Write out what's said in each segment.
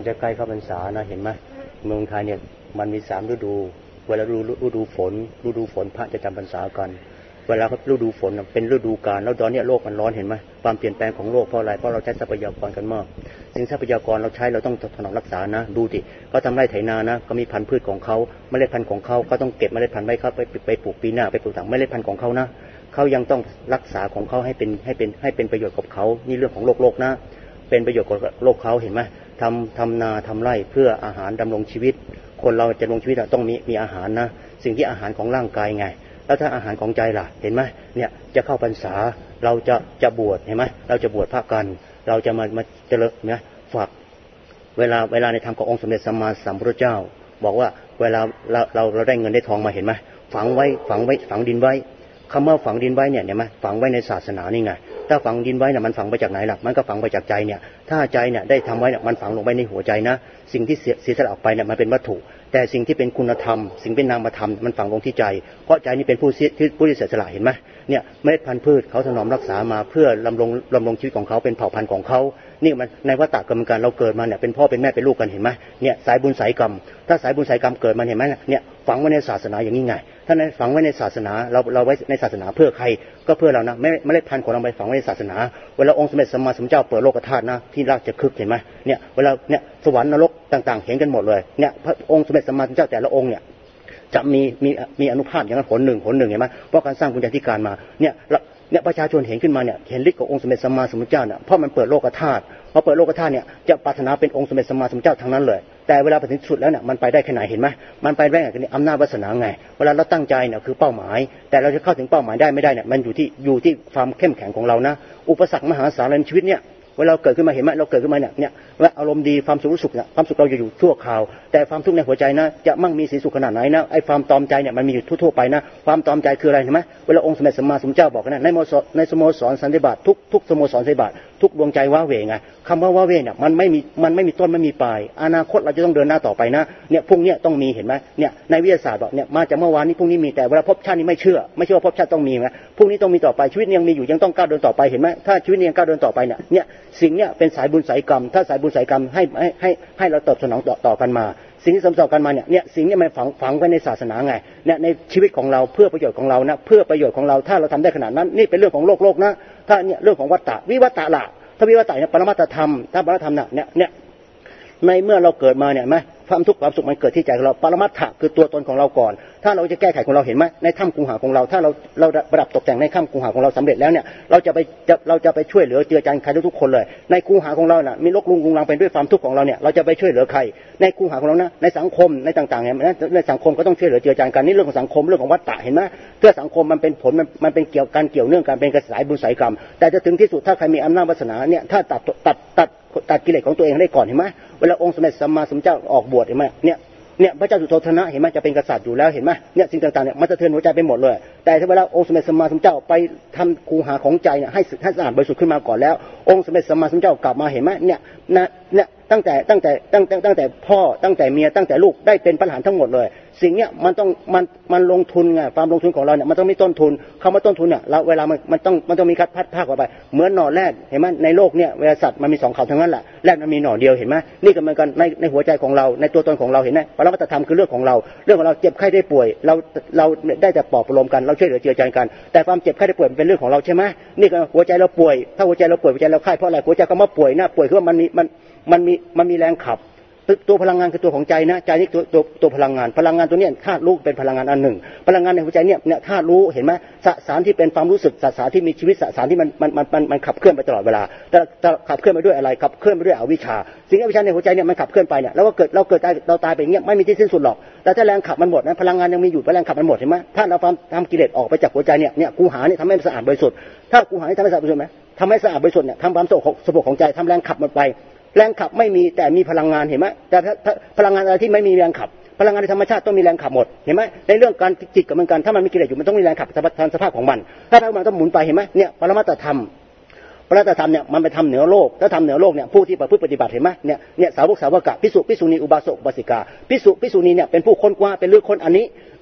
จะใกล้เข้าพรรษานะเห็นไหมเมืองไทยเนี่ยมันมี3ฤดูเวลาฤดูฝนพระจะจำพรรษากันเวลาฤดูฝนเป็นฤดูกาลแล้วตอนนี้โลกมันร้อนเห็นไหมความเปลี่ยนแปลงของโลกเพราะอะไรเพราะเราใช้ทรัพยากรกันมากสิ่งทรัพยากรเราใช้เราต้องถนอมรักษานะดูดิเขาทำไร่ไถนานะก็มีพันธุ์พืชของเขาเมล็ดพันธุ์ของเขาก็ต้องเก็บเมล็ดพันธุ์ไว้เขาไปปลูกปีหน้าไปปลูกต่างเมล็ดพันธุ์ของเขานะเขายังต้องรักษาของเขาให้เป็นประโยชน์กับเขานี่เรื่องของโลกนะเป็นประโยชน์กับโลกเขาเห็นไหมทำนาทำไร่เพื่ออาหารดำรงชีวิตคนเราจะดำรงชีวิตต้องมีอาหารนะสิ่งที่อาหารของร่างกายไงแล้วถ้าอาหารของใจล่ะเห็นไหมเนี่ยจะเข้าพรรษาเราจะบวชเห็นไหมเราจะบวชพระกันเราจะมาเจริญนะฝากเวลาในธรรมขององค์สมเด็จสัมมาสัมพุทธเจ้าบอกว่าเวลาเราได้เงินได้ทองมาเห็นไหมฝังดินไว้คำว่าฝังดินไว้เนี่ยเห็นไหมฝังไว้ในศาสนานี่ไงถ้าฝังดินไว้เนี่ยมันฝังไปจากไหนล่ะมันก็ฝังไปจากใจเนี่ยถ้าใจเนี่ยได้ทำไว้เนี่ยมันฝังลงไปในหัวใจนะสิ่งที่เสียสละออกไปเนี่ยมันเป็นวัตถุแต่สิ่งที่เป็นคุณธรรมสิ่งเป็นนามธรรมมันฝังลงที่ใจเพราะใจนี่เป็นผู้ที่เสียสละเห็นไหมเนี่ยเมล็ดพันธุ์พืชเขาถนอมรักษามาเพื่อดำรงชีวิตของเขาเป็นเผ่าพันธุ์ของเขานี่มันในวัฏฏะกรรมการเราเกิดมาเนี่ยเป็นพ่อเป็นแม่เป็นลูกกันเห็นไหมเนี่ยสายบุญสายกรรมถ้าสายบุญสายกรรมเกิดมาเห็นไหมเนี่ยฝังไว้ในศาสนาอย่างนี้ไงถ้าในฝังไว้ในศาสนาเราไว้ในศาสนาเพื่อใครก็เพื่อเรานะเมล็ดพันธุ์ของเราไปฝังไว้ในศาสนาเวลาองค์สมเด็จสัมมาสัมพุทธเจ้าเปิดโลกธาตุนะที่ราชคฤห์เห็นไหมเนี่ยเวลาเนี่ยสวรรค์นรกต่างๆเห็นกันหมดเลยเนี่ยพระองค์สมเด็จสัมมาสัมพุทธเจ้าแต่ละองค์เนี่ยจะมีอนุภาพอย่างนั้นผลหนึ่งเห็นไหมเพราะการสร้างบุญญาธิการมาเนี่ยประชาชนเห็นขึ้นมาเนี่ยเห็นฤทธิ์ขององค์สมเด็จสัมมาสัมพุทธเจ้าเนี่ยเพราะมันเปิดโลกธาตุพอเปิดโลกธาตุเนี่ยจะปรารถนาเป็นองค์สมเด็จสัมมาสัมพุทธเจ้าทั้งนั้นเลยแต่เวลาไปถึงสุดแล้วเนี่ยมันไปได้แค่ไหนเห็นไหมมันไปได้แค่นี้อำนาจวาสนาไงเวลาเราตั้งใจเนี่ยคือเป้าหมายแต่เราจะเข้าถึงเป้าหมายได้ไม่ได้เนี่ยมันอยู่ที่ความเข้มแข็งของเรานะอุปสรรคมหาศาลในชีวิตเนี่ยเวลาเกิดขึ้นมาเห็นไหมเราเกิดขึ้นมาเนี่ยว่าอารมณ์ดีความสุขรู้สึกเนี่ยความสุขเราอยู่ชั่วคราวแต่ความทุกข์ในหัวใจนะจะมั่งมีสีสุขขนาดไหนนะไอ้ความตอมใจเนี่ยมันมีอยู่ทั่วไปนะความตอมใจคืออะไรเห็นไหมเวลาองค์สมเด็จสัมมาสัมพุทธเจ้าบอกนะในสโมสรสันติบาตทุกสโมสรสันติบาตทุกดวงใจว้าเหวไงคำว่าว้าเหวเนี่ยมันไม่มีต้นไม่มีปลายอนาคตเราจะต้องเดินหน้าต่อไปนะเนี่ยพรุ่งนี้ต้องมีเห็นไหมเนี่ยในวิทยาศาสตร์บอกเนี่ยมาจากเมื่อวานนี้พรุ่งนี้มีแต่เวลาพบชาตินี้ไม่เชื่อว่าพบชาติต้องมีนะพรุ่งนี้ต้องมีต่อไปชีวิตยังมีอยู่ยังต้องก้าวเดินต่อไปเห็นไหมถ้าชีวิตยังก้าวเดินต่อไปเนี่ยสิ่งเนี่ยเป็นสายบุญสายกรรมถ้าสายบุญสายกรรมให้เราตอบสนองต่อกันมาสิ่งที่ต่อกันมาเนี่ยสิ่งนี้มันฝังไว้ในศาสนาไงเนี่ยในชีวิตของเราเพื่อประโยชน์ของเรานะเพื่อประโยชน์ของเราถ้าเราทำได้ขนาดนั้นนี่เป็นเรื่องของโลกนะถ้าเนี่ยเรื่องของวัฏฏะวิวัฏฏะละถ้าวิวัฏฏะเนี่ยปรมัตถธรรมถ้าปรมัตถธรรมเนี่ยในเมื่อเราเกิดมาเนี่ยไหมความทุกข์ความสุขมันเกิดที่ใจของเราปรมัตถะคือตัวตนของเราก่อนถ้าเราจะแก้ไขของเราเห็นไหมในถ้ำกูหาของเราถ้าเราประดับตกแต่งในถ้ำกูหาของเราสำเร็จแล้วเนี่ยเราจะไปช่วยเหลือเจือจานใครทุกคนเลยในกูหาของเราน่ะมีโรคลุงกุงลังเป็นด้วยความทุกข์ของเราเนี่ยเราจะไปช่วยเหลือใครในกูหาของเรานะในสังคมในต่างๆเนี่ยในสังคมก็ต้องช่วยเหลือเจือจานกันนี่เรื่องของสังคมเรื่องของวัฏฏะเห็นไหมเพื่อสังคมมันเป็นผลมันเป็นเกี่ยวเนื่องกันเป็นกระแสบุญสายกรรมแต่จะถึงที่สุดถ้าใครมีอำนาจวาสนาเนี่ยถ้าตัดกิเลสของตัวเองได้ก่อนเห็นไหมเวลาองค์สมเด็จสัมมาสัมพุทธเจ้าออกบวชเห็นไหมเนี่ยพระเจ้าสุโธทนะเห็นไหมจะเป็นกษัตริย์อยู่แล้วเห็นไหมเนี่ยสิ่งต่างๆเนี่ยมันจะเทือนหัวใจไปหมดเลยแต่ถ้าเวลาองค์สมเด็จสัมมาสัมพุทธเจ้าไปทำคูหาของใจเนี่ยให้สะอาดบริสุทธิ์ขึ้นมาก่อนแล้วองค์สมเด็จสัมมาสัมพุทธเจ้ากลับมาเห็นไหมเนี่ยตั้งแต่พ่อตั้งแต่เมียตั้งแต่ลูกได้เป็นพระอรหันต์ทั้งหมดเลยสิ่งเนี้ยมันลงทุนไงความลงทุนของเราเนี่ยมันต้องมีต้นทุนคำว่าต้นทุนเนี่ยเราเวลามันต้องมีคัดพัดภาคออกไปเหมือนหน่อแรกเห็นไหมในโลกเนี่ยเวลาสัตว์มันมี2เขาทั้งนั้นแหละแรกมันมีหน่อเดียวเห็นไหมนี่ก็เหมือนกันในหัวใจของเราในตัวตนของเราเห็นไหมปรมัตถธรรมคือเรื่องของเราเจ็บไข้ได้ป่วยเราได้แต่ปลอบประโลมกันเราช่วยเหลือเจือจานกันแต่ความเจ็บไข้ได้ป่วยมันเป็นเรื่องของเราใช่ไหมนี่ก็หัวใจเราป่วยถ้าหัวใจเราป่วยหัวใจเราไข้เพราะอะไรหัวใจก็มาป่วยนะป่วยคือว่ามันมีแรงขับตัวพลังงานคือตัวของใจนะใจนี่ตัวพลังงานตัวนี้ธาตุรู้เป็นพลังงานอันหนึ่งพลังงานในหัวใจเนี่ยธาตุรู้เห็นไหมสสารที่เป็นความรู้สึกสสารที่มีชีวิตสสารที่มันขับเคลื่อนไปตลอดเวลาแต่ขับเคลื่อนไปด้วยอะไรขับเคลื่อนไปด้วยอวิชชาสิ่งอวิชชาในหัวใจเนี่ยมันขับเคลื่อนไปเนี่ยแล้วก็เราตายไปอย่างเงี้ยไม่มีที่สิ้นสุดหรอกแต่ถ้าแรงขับมันหมดนะพลังงานยังมีอยู่แรงขับมันหมดเห็นไหมถ้าเราทำกิเลสออกไปจากหัวใจเนี่ยกูหาเนี่ยทำให้สะอาดบริสุทธิ์ถ้ากูหาทำให้สะอาดบริสุทธิ์ไหมทำให้สะอาดบริสุทธิ์เนี่ยทำความสงบของใจทำแรงขับมันไปแรงขับไม่มีแต่มีพลังงานเห็นไหมแต่พลังงานอะไรที่ไม่มีแรงขับพลังงานในธรรมชาติต้องมีแรงขับหมดเห็นไหมในเรื่องการจิตกับมันกันถ้ามันมีกิเลสอยู่มันต้องมีแรงขับตามสภาพของมันถ้ามันต้องหมุนไปเห็นไหมเนี่ยปรมัตถธรรมเนี่ยมันไปทำเหนือโลกถ้าทำเหนือโลกเนี่ยผู้ที่ประพฤติปฏิบัติเห็นไหมเนี่ยสาวกะภิกษุณีอุบาสกอุบาสิกาภิกษุณีเนี่ยเป็นผู้ค้นคว้าเป็นเรื่องค้นอันนี้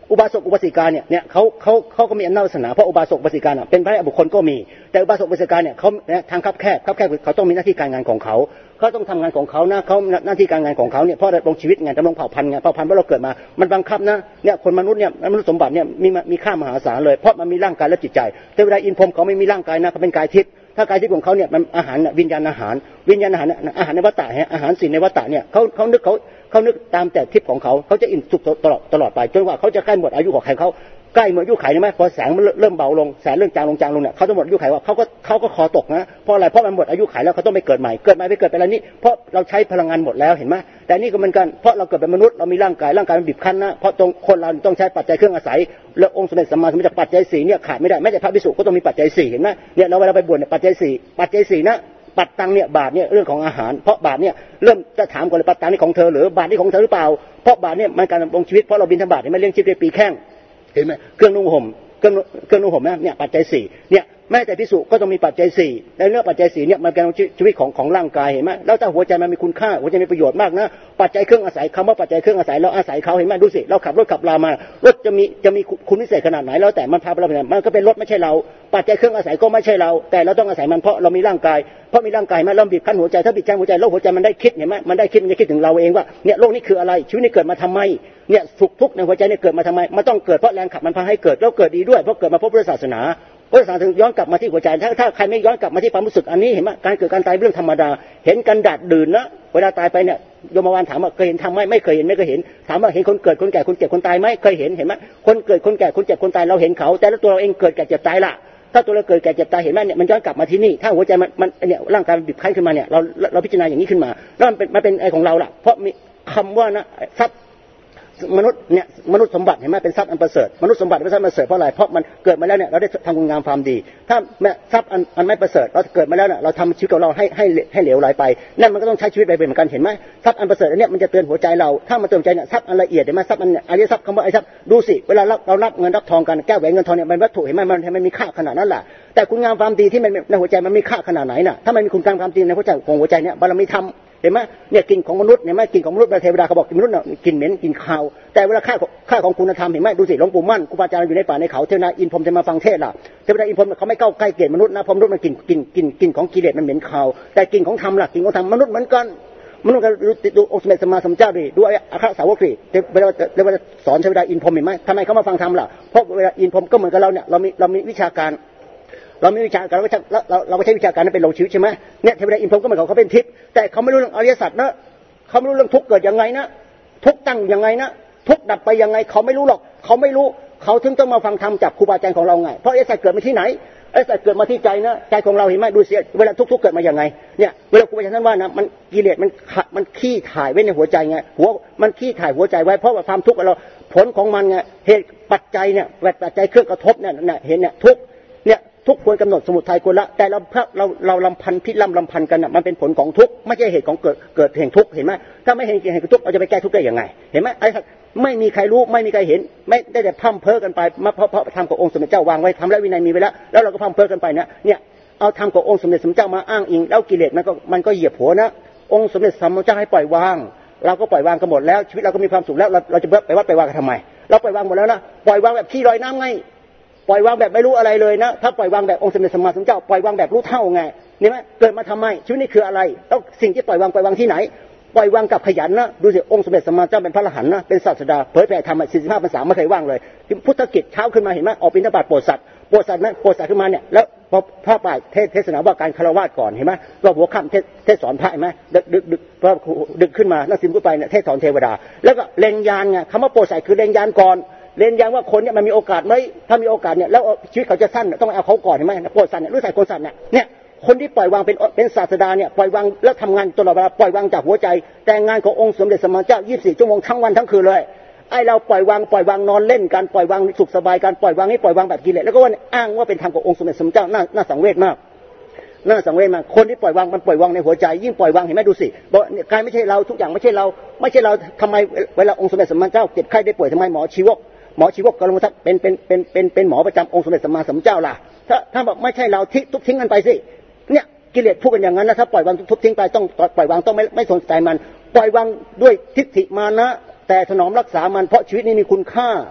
อุบาสกอุบาสิกาเนี่ยเขาก็มีอำนาจวาสนาเพราะอุบาสกอุบาสิกาเป็นพระบุคคลก็มีแต่อุบาสกอุบาสิกาเนี่ยเขาทางคับแคบเขาต้องมีหน้าที่การงานของเขาต้องทำงานของเขานะเขาหน้าที่การงานของเขาเนี่ยเพราะดำรงชีวิตไงดำรงเผ่าพันธุ์ไงเผ่าพันธุ์ว่าเราเกิดมามันบังคับนะเนี่ยคนมนุษย์เนี่ยมนุษย์สมบัติเนี่ยมีค่ามหาศาลเลยเพราะมันมีร่างกายและจิตใจแต่เวลาอินพรหมเขาไม่มีร่างกายนะเขาเป็นกายทิพย์ถ้ากายทิพย์ของเขาเนี่ยมันอาหารวิญญาณอาหารในวัฏฏะอาหารสิ่งในวัฏฏะเนี่ยเขานึกตามแต่ทิพย์ของเขาจะอิ่มสุขตลอดไปจนกว่าเขาจะใกล้หมดอายุของเขาใกล้หมดอายุไขใช่ไหมพอแสงมันเริ่มเบาลงแสงเริ่มจางลงเนี่ยเขาจะหมดอายุไขว่าเขาก็คอตกนะเพราะอะไรเพราะมันหมดอายุไขแล้วเขาต้องไปเกิดใหม่ไปเกิดไปแล้วนี่เพราะเราใช้พลังงานหมดแล้วเห็นไหมแต่นี่ก็เหมือนกันเพราะเราเกิดเป็นมนุษย์เรามีร่างกายมันบีบคั้นนะเพราะตรงคนเราต้องใช้ปัจจัยเครื่องอาศัยแล้วองค์สมเด็จสัมมาสัมพุทธเจ้าปัจจัย4เนี่ยขาดไม่ได้แม้แต่พระภิกษุก็ต้องมีปัจจัย4เห็นไหมเนี่ยเราเวลาไปบวชเนี่ยปัจจัย4นะปัตตังเนี่ยบาทเนี่ยเรื่องของอาหารเพราะบาทเนี่ยเริ่มจะถามก่อนเลยปัตตังนี่ของเธอหรือบาทนี่ของเธอหรือเปล่าเพราะบาทเนี่ยมันการดำรงชีวิตเพราะเราบิณฑบาตเนี่ยมันเลี้ยงชีพได้ปีแข้งเห็นไหมเครื่องนุ่งห่มเนี่ยปัจจัย4เนี่ยแม้แต่ภิกษุก็ต้องมีปัจจัย4ในเรื่องปัจจัย4เนี่ยมันการดำรงชีวิตของร่างกายเห็นไหมแล้วถ้าหัวใจมันมีคุณค่าหัวใจมีประโยชน์มากนะปัจจัยเครื่องอาศัยคำว่าปัจจัยเครื่องอาศัยเราอาศัยเขาเห็นไหมดูสิเราขับรถขับลามารถจะมีคุณพิเศษขนาดไหนแล้วแต่มันพาเราไปมันก็เป็นรถไม่ใช่เราปัจจัยเครื่องอาศัยก็ไม่ใช่เราแต่เราต้องอาศัยมันเพราะเรามีร่างกายเพราะมีร่างกายมันเริ่มบีบคั้นหัวใจถ้าบีบคั้นหัวใจแล้วหัวใจมันได้คิดเห็นไหมมันได้คิดมันจะคิดถึงเราเองว่าเนี่ยโลกนี้คืออะไรชีวิตนี้เกิดมาทำไมเนี่ยสุขทุกข์ในหัวใจเนี่ยเกิดมาทำไมมันต้องเกิดเพราะแรงขับมันพาให้เกิดแล้วเกิดดีด้วยเพราะเกิดมาพบพุทธศาสนาถึงย้อนกลับมาที่หัวใจถ้าใครไม่ย้อนกลับมาที่ความรู้สึกอันนี้เห็นไหมการเกิดการตายเรื่องธรรมดาเห็นกันดัดดื่นนะเวลาตายไปเนี่ยโยมวานถามว่าเคยเห็นทำไหมไม่เคยเห็นถามว่าเห็นคนเกิดคนแก่คนเจ็บคนตายไหมเคยเห็นไหมคนเกิดคนแก่คนเจ็บคนตายเราเห็นเขาแต่แล้วตัวเราเองเกิดแก่เจ็บตายละถ้าตัวเราเกิดแก่เจ็บตายเห็นไหมเนี่ยมันย้อนกลับมาที่นี่ถ้าหัวใจมันเนี่ยร่างกายมันบีบคั้นขึ้นมาเนี่ยเราพิจารณาอย่างนี้ขึ้นมาแล้วมันเป็นไอของเราล่ะเพราะมีคำว่านะทรัพย์มนุษย์สมบัติเห็นไหมเป็นทรัพย์อันประเสริฐมนุษย์สมบัติเป็นทรัพย์อันประเสริฐเพราะอะไรเพราะมันเกิดมาแล้วเนี่ยเราได้ทำคุณงามความดีถ้าทรัพย์อันไม่ประเสริฐเราเกิดมาแล้วเนี่ยเราทำชีวิตของเราให้เหลวไหลไปนั่นมันก็ต้องใช้ชีวิตไปเป็นเหมือนกันเห็นไหมทรัพย์อันประเสริฐอันนี้มันจะเตือนหัวใจเราถ้ามันเตือนใจเนี่ยทรัพย์อันละเอียดเห็นไหมทรัพย์อันอริยทรัพย์คำว่าอริยทรัพย์ดูสิเวลาเรารับเงินรับทองกันแก้วแหวนเงินทองเนี่ยมันวัตถุเห็นไหมมันมีค่าขนาดนั้นแหละแต่คุณงามความดีที่มันในหัวใจมันมีค่าขนาดไหนน่ะถ้ามันมีคุณงามความดีในหัวใจของหัวใจเนี่ยบารมีธรรมเห็นไหมเนี่ยกลิ่นของมนุษย์เห็นไหมกลิ่นของมนุษย์เทวดาเขาบอกมนุษย์เนี่ยกลิ่นเหม็นกลิ่นคาวแต่เวลาค่าของคุณธรรมเห็นไหมดูสิหลวงปู่มั่นครูบาอาจารย์อยู่ในป่าในเขาเทวดาอินพรหมจะมาฟังเทศล่ะเทวดาอินพรหมเขาไม่เข้าใกล้เกศมนุษย์นะเพราะมนุษย์มันกลิ่นของกิเลสมันเหม็นคาวแต่กลิ่นของธรรมล่ะกลิ่นของธรรมมนุษย์เหมือนกันมนุษย์ก็ดูองค์สมเด็จสัมมาสัมพุทธเจ้าดิดูอัครสาวกดิเวลาสอนเทวดาอินพรหมเห็นไหมทำไมเขามาฟังธรรมล่ะเพราะเวลาอินพรหมก็เหมือนกับเราเนี่ยเรามีวิชาการเราไม่ใช้วิชาการนั้นเป็นลงชีวิตใช่ไหมเนี่ยเทวดาอินพรหมก็เหมือนเขาเป็นทิพย์แต่เขาไม่รู้เรื่องอริยสัจนะเขาไม่รู้เรื่องทุกข์เกิดยังไงนะทุกข์ตั้งยังไงนะทุกข์ดับไปยังไงเขาไม่รู้หรอกเขาไม่รู้เขาถึงต้องมาฟังธรรมจากครูบาอาจารย์ของเราไงเพราะอริยสัจเกิดมาที่ไหนอริยสัจเกิดมาที่ใจนะใจของเราเห็นไหมดูสิเวลาทุกข์เกิดมายังไงเนี่ยเวลาครูบาอาจารย์ท่านว่านะมันกิเลสมันขี้ถ่ายไว้ในหัวใจไงมันขี้ถ่ายหัวใจไว้เพราะว่าความทุกข์เราผลของมันไงเหตุปัจจัยเนี่ยปัจจัยเครื่องกระทบเนี่ยเห็นเนี่ยทุกทุกควรกำหนดสมุทัยควรละแต่เราลำพันพิลำพันกันน่ะมันเป็นผลของทุกไม่ใช่เหตุของเกิดแห่งทุกเห็นไหมถ้าไม่เห็นเหตุของทุกเราจะไปแก้ทุกได้ยังไงเห็นไหมไม่มีใครรู้ไม่มีใครเห็นไม่ได้แต่พร่ำเพ้อกันไปเพราะทำกับองค์สมเด็จเจ้าวางไว้ทำและวินัยมีไว้แล้วเราก็พร่ำเพ้อกันไปเนี่ยเอาทำกับองค์สมเด็จสัมมาสัมพุทธเจ้ามาอ้างอิงแล้วกิเลสมันก็เหยียบหัวนะองค์สมเด็จสัมมาสัมพุทธเจ้าให้ปล่อยวางเราก็ปล่อยวางกันหมดแล้วชีวิตเราก็มีความสุขแล้วเราจะไปวัดไปวางกันทำไมเราปล่อยวางหมดแล้วนะปล่อยวางแบบขี้ลอยน้ำไงปล่อยวางแบบไม่รู้อะไรเลยนะถ้าปล่อยวางแบบองค์สมเด็จสัมมาสัมพุทธเจ้าปล่อยวางแบบรู้เท่าไงนี่ไหมเกิดมาทำไมชีวิตนี้คืออะไรแล้วสิ่งที่ปล่อยวางที่ไหนปล่อยวางกับขยันนะดูสิองค์สมเด็จสัมมาสัมพุทธเจ้าเป็นพระอรหันต์นะเป็นศาสดาเผยแผ่ธรรม45 พรรษาไม่เคยว่างเลยพุทธกิจเช้าขึ้นมาเห็นไหมออกบิณฑบาตโปรดสัตว์นั้นโปรดสัตว์ขึ้นมาเนี่ยแล้วพระป่าเทศนาว่าการฆราวาสก่อนเห็นไหมว่าหัวค่ำเทศสอนพระเห็นไหมดึกขึ้นมานั่งซิมขึ้นไปเนี่ยเทศสอนเทวดาแล้วก็เล็งยานไงคำว่าโปรดสัตว์คือเล็งยานก่อนเรียนยังว่าคนเนี่ยมันมีโอกาสไหมถ้ามีโอกาสเนี่ยแล้วชีวิตเขาจะสั้นต้องเอาเขาก่อนเห็นไหมโปรดสัตว์เนี่ยรู้ใส่คนสัตว์เนี่ยคนที่ปล่อยวางเป็นศาสดาเนี่ยปล่อยวางแล้วทำงานตลอดเวลาปล่อยวางจากหัวใจแต่งานขององค์สมเด็จสัมมาสัมพุทธเจ้า24 ชั่วโมงทั้งวันทั้งคืนเลยไอ้เราปล่อยวางนอนเล่นกันปล่อยวางสุขสบายกันปล่อยวางให้ปล่อยวางแบบกิเลสแล้วก็ว่าอ้างว่าเป็นธรรมขององค์สมเด็จสัมมาสัมพุทธเจ้าน่าสังเวชมากคนที่ปล่อยวางมันปล่อยวางในหัวใจยิ่งปล่อยวางเห็นไหมดูสิบอกกายไม่ใช่เราทุกอย่างไม่ใช่เราทำไมเวลาองค์สมเด็จสัมมาสัมพุทธเจ้าเจ็บไข้ได้ป่วยทำไมหมอชีวกกรมทัพเป็นหมอประจำองค์สมเด็จสัมมาสัมพุทธเจ้าล่ะถ้าบอกไม่ใช่เราทุบทิ้งกันไปสิเนี่ยกิเลสพูดกันอย่างนั้นนะถ้าปล่อยวางทุบทิ้งไปต้องปล่อยวางต้องไม่สนใจมันปล่อยวางด้วยทิฏฐิมานะแต่ถนอมรักษามันเพราะชีวิตนี้มีคุณค่า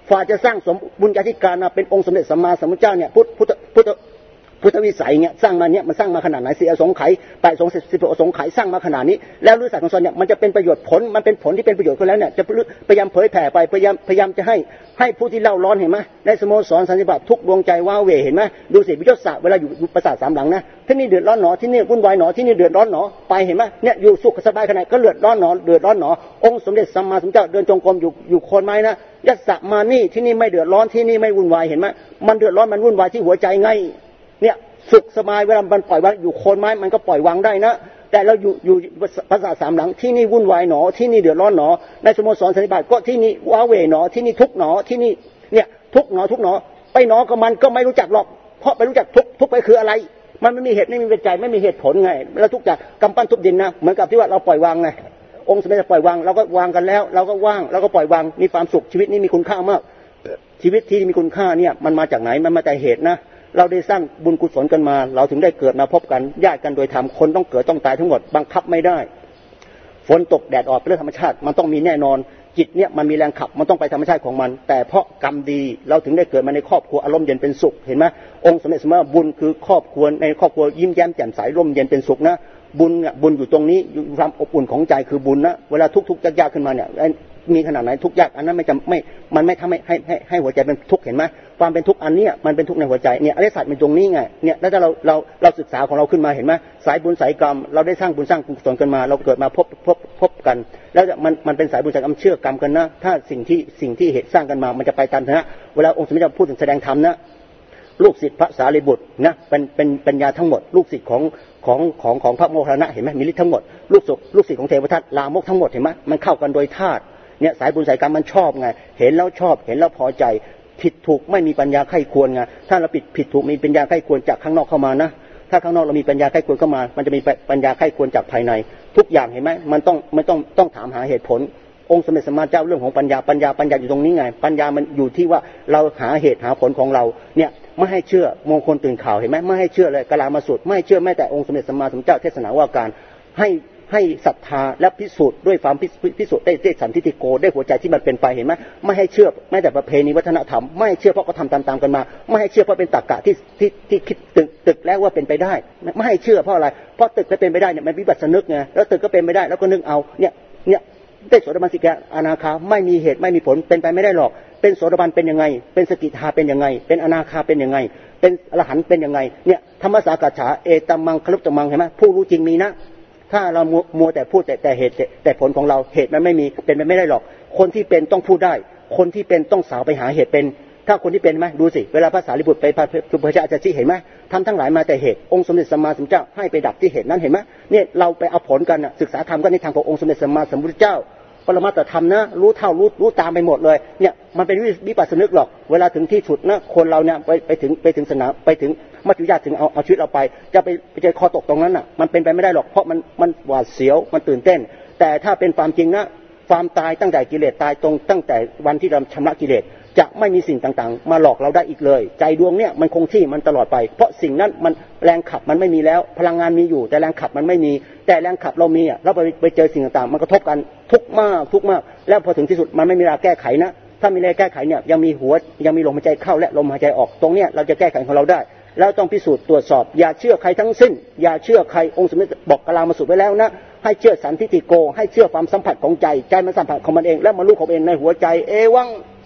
ฝ่าจะสร้างสมบุญญาธิการมาเป็นองค์สมเด็จสัมมาสัมพุทธเจ้าเนี่ยพุทธวิสัยเนี่ยสร้างมาเนี่ยมันสร้างมาขนาดไหน4อสงไขย8อสงไขยสร้างมาขนาดนี้แล้วฤทธิ์สัตว์ของตนเนี่ยมันจะเป็นประโยชน์ผลมันเป็นผลที่เป็นประโยชน์คนแล้วเนี่ยจะพยายามเผยแผ่ไปพยายามจะให้ผู้ที่เล่าร้อนเห็นไหมในสโมสรสันติภาพทุกดวงใจว้าเหวเห็นไหมดูสิวิโยศะเวลาอยู่ปราสาทสามหลังนะที่นี่เดือดร้อนหนอที่นี่วุ่นวายหนอที่นี่เดือดร้อนหนอไปเห็นไหมเนี่ยอยู่สุขสบายขนาดก็เดือดร้อนหนอองค์สมเด็จสัมมาสัมพุทธเจ้าเดินจงกรมอยู่โคนไม้นะยัสสะมานี่ที่นี่ไม่เดือดร้อนที่นี่ไม่วุ่นวายเห็นไหมมันเดือดร้อนมันวุ่นวายที่หัวใจไงเนี่ยสุขสบายเวลามันปล่อยวางอยู่โคนไม้มันก็ปล่อยวางได้นะแต่เราอยู่ปราสาทสามหลังที่นี่วุ่นวายหนอที่นี่เดือดร้อนหนอในสโมสรสันติบาตก็ที่นี่ว้าเหวหนอที่นี่ทุกหนอที่นี่เนี่ยทุกหนอไปหนอกับมันก็ไม่รู้จักหรอกเพราะไปรู้จักทุกไปคืออะไรมันไม่มีเหตุไม่มีปัจจัยไม่มีเหตุผลไงแล้วทุกจากกำปั้นทุบดินนะเหมือนกับที่ว่าเราปล่อยวางไงองค์สมเด็จปล่อยวางเราก็วางกันแล้วเราก็ว่างเราก็ปล่อยวางมีความสุขชีวิตนี้มีคุณค่ามากชีวิตที่มีคุณค่าเนี่ยมันมาจากไหนมันมาจากเหตุนะเราได้สร้างบุญกุศลกันมาเราถึงได้เกิดมาพบกันญาติกันโดยธรรมคนต้องเกิดต้องตายทั้งหมดบังคับไม่ได้ฝนตกแดดออกเป็นเรื่องธรรมชาติมันต้องมีแน่นอนจิตเนี่ยมันมีแรงขับมันต้องไปธรรมชาติของมันแต่เพราะกรรมดีเราถึงได้เกิดมาในครอบครัวอารมณ์เย็นเป็นสุขเห็นไหมองค์สมเด็จสมมาบุญคือครอบครัวในครอบครัวยิ้มแย้มแจ่มใสร่มเย็นเป็นสุขนะบุญอยู่ตรงนี้อยู่ความอบอุ่นของใจคือบุญนะเวลาทุกข์ยากขึ้นมาเนี่ยมีขนาดไหนทุกข์ยากอันนั้นมันไม่ทำให้หัวใจเป็นทุกข์เห็นไหมความเป็นทุกข์อันนี้มันเป็นทุกข์ในหัวใจเนี่ยอริยสัจเป็นตรงนี้ไงเนี่ยแล้วถ้าเราศึกษาของเราขึ้นมาเห็นไหมสายบุญสายกรรมเราได้สร้างบุญสร้างกุศลกันมาเราเกิดมาพบกันแล้วมันเป็นสายบุญสายกรรมเชื่อกรรมกันนะถ้าสิ่งที่เหตุสร้างกันมามันจะไปตามนะเวลาองค์สมเด็จพูดถึงแสดงธรรมนะลูกศิษย์พระสารีบุตรนะเป็นปัญญาทั้งหมดลูกศิษย์ของพระโมคคัลลานะเห็นไหมมีฤทธิ์ทั้งหมดลูกศิษย์ของเทวทัตลามกทั้งหมดเห็นไหมมันเข้ากันโดยธาตุเนี่ยสายบุญสายกรรมมันชอบไงเห็นแล้วชอบเห็นแล้วพอใจผิดถูกไม่มีปัญญาไข้ควรไงถ้าเราผิดถูกมีปัญญาไข้ควรจากข้างนอกเข้ามานะถ้าข้างนอกเรามีปัญญาไข้ควรเข้ามามันจะมีปัญญาไข้ควรจากภายในทุกอย่างเห็นไหมมันต้องถามหาเหตุผลองค์สมเด็จสัมมาเจ้าเรื่องของปัญญาอยู่ตรงนี้ไงปัญญามันอยู่ที่ว่าเราหาเหตุหาผลของเราเนี่ยไม่ให้เชื่อมงคลตื่นข่าวเห็นไหมไม่ให้เชื่อเลยกลามาสุดไม่ให้เชื่อแม้แต่องค์สมเด็จสัมมาสัมพุทธเจ้าเทศนาว่าการให้ศรัทธาและพิสูจน์ด้วยความพิสูจน์ได้สันทิฏฐิโกได้หัวใจที่มันเป็นไปเห็นไหมไม่ให้เชื่อแม้แต่ประเพณีวัฒนธรรมไม่ให้เชื่อเพราะเขาทำตามกันมาไม่ให้เชื่อเพราะเป็นตรรกะที่คิดตึกแล้วว่าเป็นไปได้ไม่ให้เชื่อเพราะอะไรเพราะตึกจะเป็นไปได้เนี่ยมันวิบัติสนึกไงแล้วตึกก็เป็นไปได้แล้วก็นึกเอาเนี่ยได้โสดาบันสิกขาอนาคาไม่มีเหตุไม่มีผลเป็นไปไม่ได้หรอกเป็นโสดาบันเป็นยังไงเป็นสกิทาเป็นยังไงเป็นอนาคาเป็นยังไงเป็นอรหันต์เป็นยังไงเนี่ยธรรมสากัจฉาเอตัมมังคลุปตัมมังเห็นไหมผู้รู้จริงมีนะถ้าเรามัวแต่พูดแต่เหตุแต่ผลของเราเหตุมันไม่มีเป็นไปไม่ได้หรอกคนที่เป็นต้องพูดได้คนที่เป็นต้องสาวไปหาเหตุเป็นถ้าคนที่เป็นไหมดูสิเวลาพระสารีบุตรไปสุภาชาอาจารย์เห็นไหมทำทั้งหลายมาแต่เหตุองค์สมเด็จสัมมาสัมพุทธเจ้าให้ไปดับที่เหตุนั้นเห็นไหมเนี่ยเราไปเอาผลกันศึกษาธรรมก็ในทางขององค์สมเด็จสัมมาสัมพุทธเจ้าปรมัตถธรรมนะรู้เท่ารู้ตามไปหมดเลยเนี่ยมันเป็นวิปัสสนึกหรอกเวลาถึงที่สุดนะคนเราเนี่ยไปถึงสนามไปถึงมัจจุราชถึงเอาชีวิตเราไปจะไปเจอคอตกตรงนั้นน่ะมันเป็นไปไม่ได้หรอกเพราะมันหวาดเสียวมันตื่นเต้นแต่ถ้าเป็นความจริงนะความตายตั้งแต่กิเลสตายตั้งแต่วันที่เราชำระกิเลสจะไม่มีสิ่งต่างๆมาหลอกเราได้อีกเลยใจดวงเนี่ยมันคงที่มันตลอดไปเพราะสิ่งนั้นมันแรงขับมันไม่มีแล้วพลังงานมีอยู่แต่แรงขับมันไม่มีแต่แรงขับเรามีเราไปเจอสิ่งต่างๆมันกระทบกันทุกข์มากแล้วพอถึงที่สุดมันไม่มีเวลาแก้ไขนะถ้ามีเวลาแก้ไขเนี่ยยังมีลมหายใจเข้าและลมหายใจออกตรงเนี้ยเราจะแก้ไขของเราได้แล้วต้องพิสูจน์ตรวจสอบอย่าเชื่อใครทั้งสิ้นอย่าเชื่อใครองค์สมเด็จบอกกลามาสุดไว้แล้วนะให้เชื่อสันทิฏฐิโกให้เชื่อความสัมผัสของใจมันสัมผัสของมันเองแล้วมันรู้ของเองในหัวใจเอวัง